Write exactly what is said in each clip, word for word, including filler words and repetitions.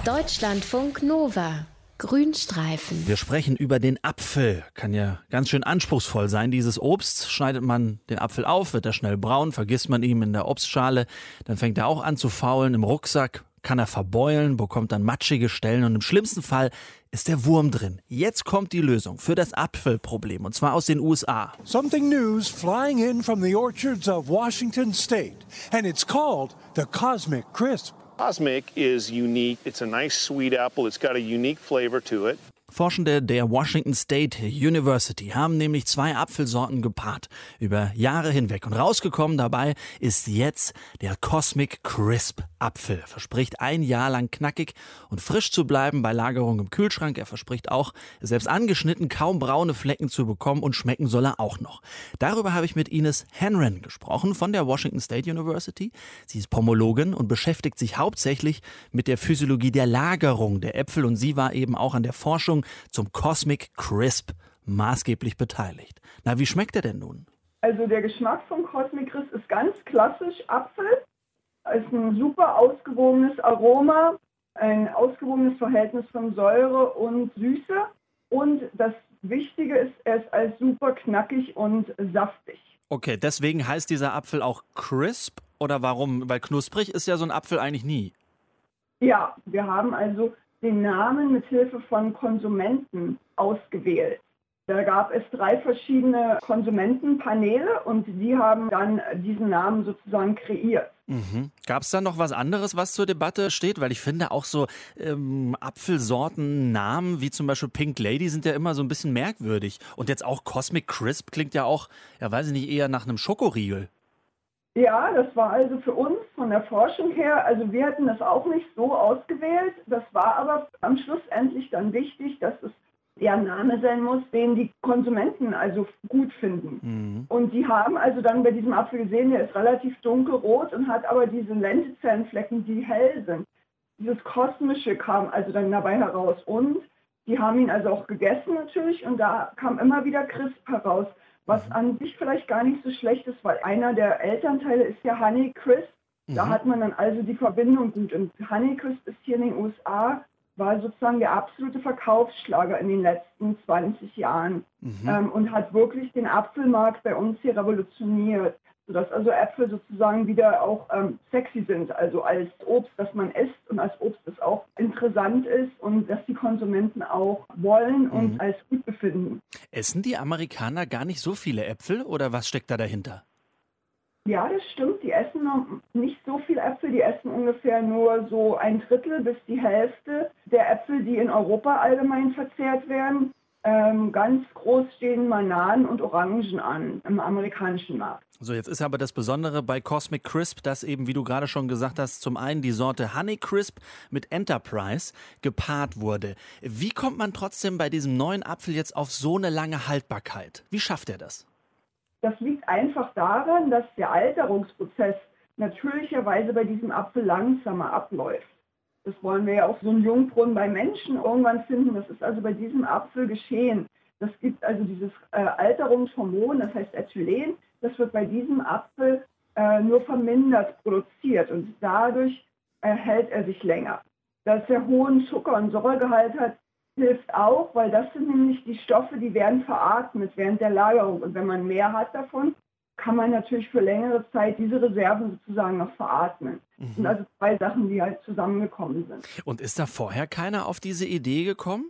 Deutschlandfunk Nova. Grünstreifen. Wir sprechen über den Apfel. Kann ja ganz schön anspruchsvoll sein, dieses Obst. Schneidet man den Apfel auf, wird er schnell braun, vergisst man ihn in der Obstschale, dann fängt er auch an zu faulen. Im Rucksack kann er verbeulen, bekommt dann matschige Stellen und im schlimmsten Fall ist der Wurm drin. Jetzt kommt die Lösung für das Apfelproblem, und zwar aus den U S A. Something new's flying in from the orchards of Washington State, and it's called the Cosmic Crisp. Cosmic is unique. It's a nice sweet apple. It's got a unique flavor to it. Forschende der Washington State University haben nämlich zwei Apfelsorten gepaart über Jahre hinweg. Und rausgekommen dabei ist jetzt der Cosmic Crisp Apfel. Er verspricht ein Jahr lang knackig und frisch zu bleiben bei Lagerung im Kühlschrank. Er verspricht auch, selbst angeschnitten, kaum braune Flecken zu bekommen, und schmecken soll er auch noch. Darüber habe ich mit Ines Hanran gesprochen von der Washington State University. Sie ist Pomologin und beschäftigt sich hauptsächlich mit der Physiologie der Lagerung der Äpfel, und sie war eben auch an der Forschung zum Cosmic Crisp maßgeblich beteiligt. Na, wie schmeckt er denn nun? Also der Geschmack vom Cosmic Crisp ist ganz klassisch Apfel. Es ist ein super ausgewogenes Aroma, ein ausgewogenes Verhältnis von Säure und Süße. Und das Wichtige ist, er ist als super knackig und saftig. Okay, deswegen heißt dieser Apfel auch Crisp, oder warum? Weil knusprig ist ja so ein Apfel eigentlich nie. Ja, wir haben also den Namen mit Hilfe von Konsumenten ausgewählt. Da gab es drei verschiedene Konsumentenpaneele und die haben dann diesen Namen sozusagen kreiert. Mhm. Gab es da noch was anderes, was zur Debatte steht? Weil ich finde auch so ähm, Apfelsorten-Namen wie zum Beispiel Pink Lady sind ja immer so ein bisschen merkwürdig. Und jetzt auch Cosmic Crisp klingt ja auch, ja weiß ich nicht, eher nach einem Schokoriegel. Ja, das war also für uns von der Forschung her, also wir hätten das auch nicht so ausgewählt. Das war aber am Schluss endlich dann wichtig, dass es der Name sein muss, den die Konsumenten also gut finden. Mhm. Und die haben also dann bei diesem Apfel gesehen, der ist relativ dunkelrot und hat aber diese Lentezellenflecken, die hell sind. Dieses Kosmische kam also dann dabei heraus. Und die haben ihn also auch gegessen natürlich, und da kam immer wieder Crisp heraus. Was an sich vielleicht gar nicht so schlecht ist, weil einer der Elternteile ist ja Honey Crisp. Da mhm. hat man dann also die Verbindung gut. Und Honey Crisp ist hier in den U S A, war sozusagen der absolute Verkaufsschlager in den letzten zwanzig Jahren. Mhm. Ähm, und hat wirklich den Apfelmarkt bei uns hier revolutioniert. Sodass also Äpfel sozusagen wieder auch ähm, sexy sind, also als Obst, das man isst und als Obst, das auch interessant ist und dass die Konsumenten auch wollen und mhm. als gut befinden. Essen die Amerikaner gar nicht so viele Äpfel, oder was steckt da dahinter? Ja, das stimmt. Die essen noch nicht so viel Äpfel. Die essen ungefähr nur so ein Drittel bis die Hälfte der Äpfel, die in Europa allgemein verzehrt werden. Ähm, ganz groß stehen Bananen und Orangen an im amerikanischen Markt. So, jetzt ist aber das Besondere bei Cosmic Crisp, dass eben, wie du gerade schon gesagt hast, zum einen die Sorte Honey Crisp mit Enterprise gepaart wurde. Wie kommt man trotzdem bei diesem neuen Apfel jetzt auf so eine lange Haltbarkeit? Wie schafft er das? Das liegt einfach daran, dass der Alterungsprozess natürlicherweise bei diesem Apfel langsamer abläuft. Das wollen wir ja auch so einen Jungbrunnen bei Menschen irgendwann finden. Das ist also bei diesem Apfel geschehen. Das gibt also dieses äh, Alterungshormon, das heißt Ethylen. Das wird bei diesem Apfel äh, nur vermindert produziert und dadurch äh, hält er sich länger. Dass er hohen Zucker- und Säuregehalt hat, hilft auch, weil das sind nämlich die Stoffe, die werden veratmet während der Lagerung. Und wenn man mehr hat davon, kann man natürlich für längere Zeit diese Reserven sozusagen noch veratmen. Das mhm. sind also zwei Sachen, die halt zusammengekommen sind. Und ist da vorher keiner auf diese Idee gekommen?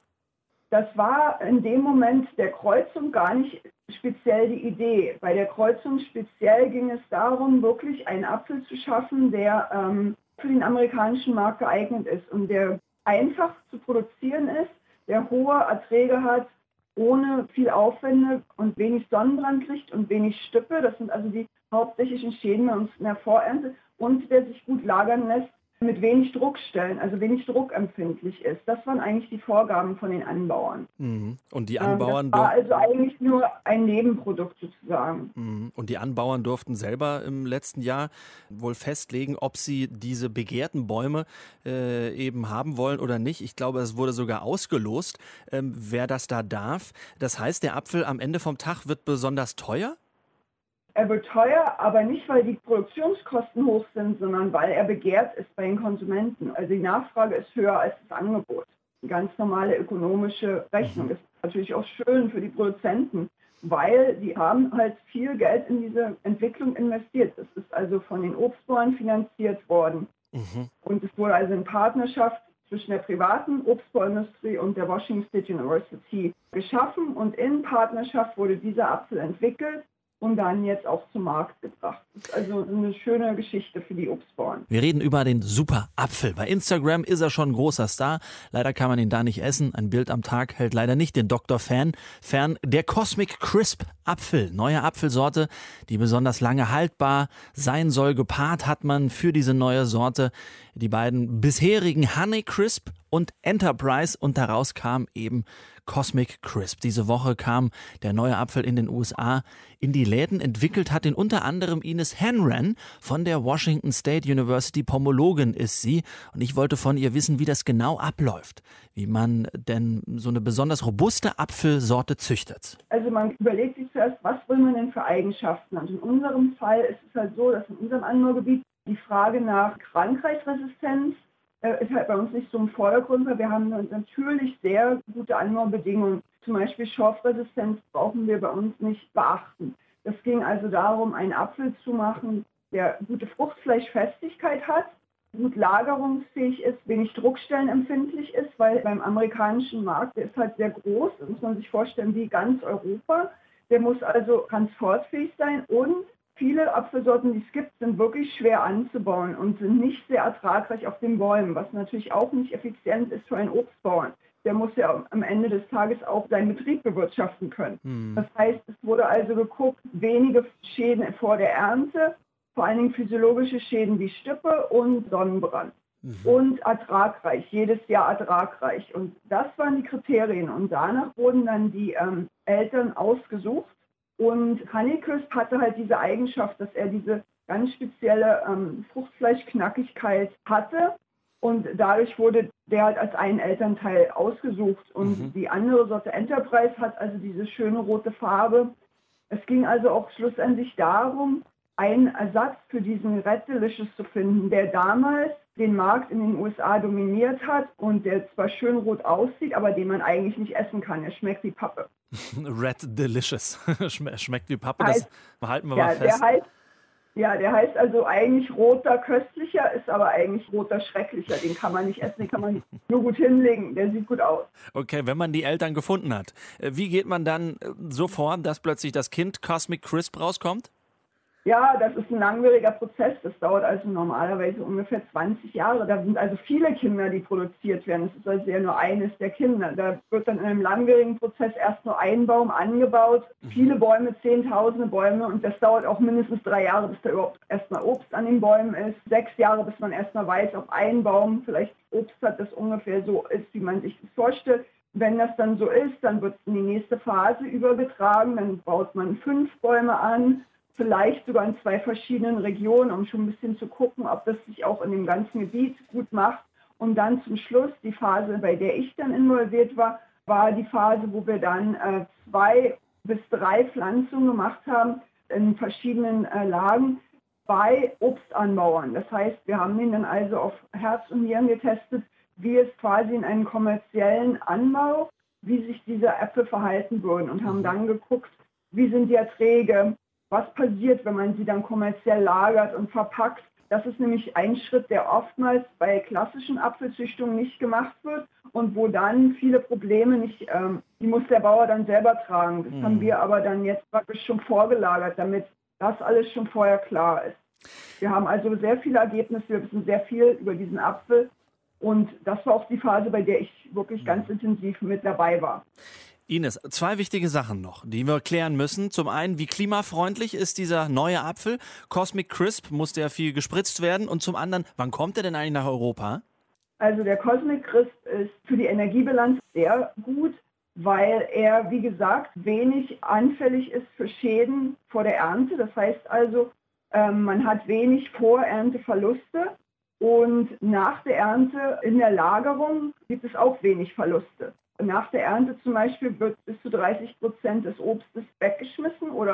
Das war in dem Moment der Kreuzung gar nicht speziell die Idee. Bei der Kreuzung speziell ging es darum, wirklich einen Apfel zu schaffen, der ähm, für den amerikanischen Markt geeignet ist und der einfach zu produzieren ist, der hohe Erträge hat, ohne viel Aufwände und wenig Sonnenbrand kriegt und wenig Stüppe. Das sind also die hauptsächlichen Schäden bei uns in der Vorernte, und der sich gut lagern lässt mit wenig Druckstellen, also wenig druckempfindlich ist. Das waren eigentlich die Vorgaben von den Anbauern. Mhm. Und die Anbauern ähm, das war also eigentlich nur ein Nebenprodukt sozusagen. Mhm. Und die Anbauern durften selber im letzten Jahr wohl festlegen, ob sie diese begehrten Bäume äh, eben haben wollen oder nicht. Ich glaube, es wurde sogar ausgelost, ähm, wer das da darf. Das heißt, der Apfel am Ende vom Tag wird besonders teuer? Er wird teuer, aber nicht, weil die Produktionskosten hoch sind, sondern weil er begehrt ist bei den Konsumenten. Also die Nachfrage ist höher als das Angebot. Eine ganz normale ökonomische Rechnung. Das ist natürlich auch schön für die Produzenten, weil die haben halt viel Geld in diese Entwicklung investiert. Das ist also von den Obstbauern finanziert worden. Mhm. Und es wurde also in Partnerschaft zwischen der privaten Obstbauindustrie und der Washington State University geschaffen. Und in Partnerschaft wurde dieser Apfel entwickelt und dann jetzt auch zum Markt gebracht. Das ist also eine schöne Geschichte für die Obstbauern. Wir reden über den Super Apfel. Bei Instagram ist er schon ein großer Star. Leider kann man ihn da nicht essen. Ein Bild am Tag hält leider nicht den Doktor Fan fern. Der Cosmic Crisp Apfel, neue Apfelsorte, die besonders lange haltbar sein soll. Gepaart hat man für diese neue Sorte die beiden bisherigen Honey Crisp und Enterprise und daraus kam eben Cosmic Crisp. Diese Woche kam der neue Apfel in den U S A in die Läden. Entwickelt hat ihn unter anderem Ines Hanran von der Washington State University. Pomologin ist sie. Und ich wollte von ihr wissen, wie das genau abläuft. Wie man denn so eine besonders robuste Apfelsorte züchtet. Also man überlegt sich zuerst, was will man denn für Eigenschaften? Und in unserem Fall ist es halt so, dass in unserem Anbaugebiet die Frage nach Krankheitsresistenz ist halt bei uns nicht so im Vordergrund, weil wir haben natürlich sehr gute Anbaubedingungen. Zum Beispiel Schorfresistenz brauchen wir bei uns nicht beachten. Es ging also darum, einen Apfel zu machen, der gute Fruchtfleischfestigkeit hat, gut lagerungsfähig ist, wenig druckstellenempfindlich ist, weil beim amerikanischen Markt, der ist halt sehr groß, das muss man sich vorstellen, wie ganz Europa. Der muss also transportfähig sein und viele Apfelsorten, die es gibt, sind wirklich schwer anzubauen und sind nicht sehr ertragreich auf den Bäumen, was natürlich auch nicht effizient ist für einen Obstbauern. Der muss ja am Ende des Tages auch seinen Betrieb bewirtschaften können. Hm. Das heißt, es wurde also geguckt, wenige Schäden vor der Ernte, vor allen Dingen physiologische Schäden wie Stippe und Sonnenbrand. Mhm. Und ertragreich, jedes Jahr ertragreich. Und das waren die Kriterien. Und danach wurden dann die ähm, Eltern ausgesucht. Und Honeycrisp hatte halt diese Eigenschaft, dass er diese ganz spezielle ähm, Fruchtfleischknackigkeit hatte. Und dadurch wurde der halt als ein Elternteil ausgesucht. Und mhm. die andere Sorte Enterprise hat also diese schöne rote Farbe. Es ging also auch schlussendlich darum, einen Ersatz für diesen Red Delicious zu finden, der damals den Markt in den U S A dominiert hat und der zwar schön rot aussieht, aber den man eigentlich nicht essen kann. Er schmeckt wie Pappe. Red Delicious. Schmeckt wie Pappe, heißt, das behalten wir ja, mal fest. Der heißt, ja, der heißt also eigentlich roter Köstlicher, ist aber eigentlich roter Schrecklicher. Den kann man nicht essen, den kann man nur gut hinlegen. Der sieht gut aus. Okay, wenn man die Eltern gefunden hat, wie geht man dann so vor, dass plötzlich das Kind Cosmic Crisp rauskommt? Ja, das ist ein langwieriger Prozess. Das dauert also normalerweise ungefähr zwanzig Jahre. Da sind also viele Kinder, die produziert werden. Das ist also ja nur eines der Kinder. Da wird dann in einem langwierigen Prozess erst nur ein Baum angebaut. Mhm. Viele Bäume, zehntausende Bäume. Und das dauert auch mindestens drei Jahre, bis da überhaupt erstmal Obst an den Bäumen ist. Sechs Jahre, bis man erstmal weiß, ob ein Baum vielleicht Obst hat, das ungefähr so ist, wie man sich das vorstellt. Wenn das dann so ist, dann wird es in die nächste Phase übergetragen. Dann baut man fünf Bäume an. Vielleicht sogar in zwei verschiedenen Regionen, um schon ein bisschen zu gucken, ob das sich auch in dem ganzen Gebiet gut macht. Und dann zum Schluss, die Phase, bei der ich dann involviert war, war die Phase, wo wir dann äh, zwei bis drei Pflanzungen gemacht haben in verschiedenen äh, Lagen bei Obstanbauern. Das heißt, wir haben ihn dann also auf Herz und Nieren getestet, wie es quasi in einem kommerziellen Anbau, wie sich diese Äpfel verhalten würden und haben dann geguckt, wie sind die Erträge, was passiert, wenn man sie dann kommerziell lagert und verpackt. Das ist nämlich ein Schritt, der oftmals bei klassischen Apfelzüchtungen nicht gemacht wird und wo dann viele Probleme nicht, ähm, die muss der Bauer dann selber tragen. Das mhm. haben wir aber dann jetzt praktisch schon vorgelagert, damit das alles schon vorher klar ist. Wir haben also sehr viele Ergebnisse, wir wissen sehr viel über diesen Apfel und das war auch die Phase, bei der ich wirklich mhm. ganz intensiv mit dabei war. Ines, zwei wichtige Sachen noch, die wir klären müssen. Zum einen, wie klimafreundlich ist dieser neue Apfel? Cosmic Crisp, musste ja viel gespritzt werden. Und zum anderen, wann kommt er denn eigentlich nach Europa? Also der Cosmic Crisp ist für die Energiebilanz sehr gut, weil er, wie gesagt, wenig anfällig ist für Schäden vor der Ernte. Das heißt also, ähm, man hat wenig Vorernteverluste und nach der Ernte in der Lagerung gibt es auch wenig Verluste. Nach der Ernte zum Beispiel wird bis zu dreißig Prozent des Obstes weggeschmissen oder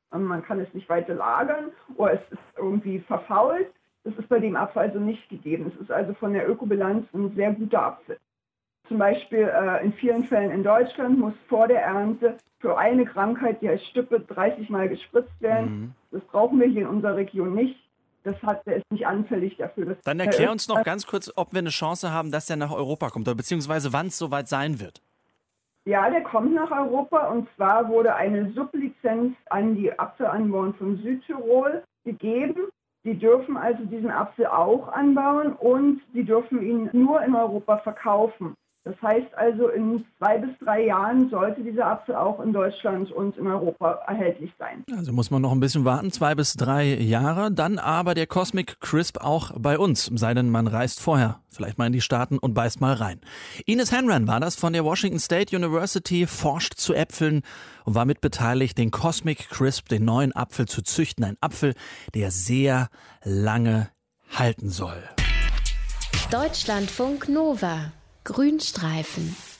man kann es nicht weiter lagern oder es ist irgendwie verfault. Das ist bei dem Apfel also nicht gegeben. Es ist also von der Ökobilanz ein sehr guter Apfel. Zum Beispiel äh, in vielen Fällen in Deutschland muss vor der Ernte für eine Krankheit, die heißt Stüppe, dreißig Mal gespritzt werden. Mhm. Das brauchen wir hier in unserer Region nicht. Das hat, der ist nicht anfällig dafür. Dass Dann erklär uns noch ganz kurz, ob wir eine Chance haben, dass der nach Europa kommt, oder beziehungsweise wann es soweit sein wird. Ja, der kommt nach Europa, und zwar wurde eine Sublizenz an die Apfelanbauern von Südtirol gegeben. Die dürfen also diesen Apfel auch anbauen und sie dürfen ihn nur in Europa verkaufen. Das heißt also, in zwei bis drei Jahren sollte dieser Apfel auch in Deutschland und in Europa erhältlich sein. Also muss man noch ein bisschen warten, zwei bis drei Jahre. Dann aber der Cosmic Crisp auch bei uns, sei denn man reist vorher vielleicht mal in die Staaten und beißt mal rein. Ines Hanran war das von der Washington State University, forscht zu Äpfeln und war mitbeteiligt, den Cosmic Crisp, den neuen Apfel zu züchten. Ein Apfel, der sehr lange halten soll. Deutschlandfunk Nova. Grünstreifen.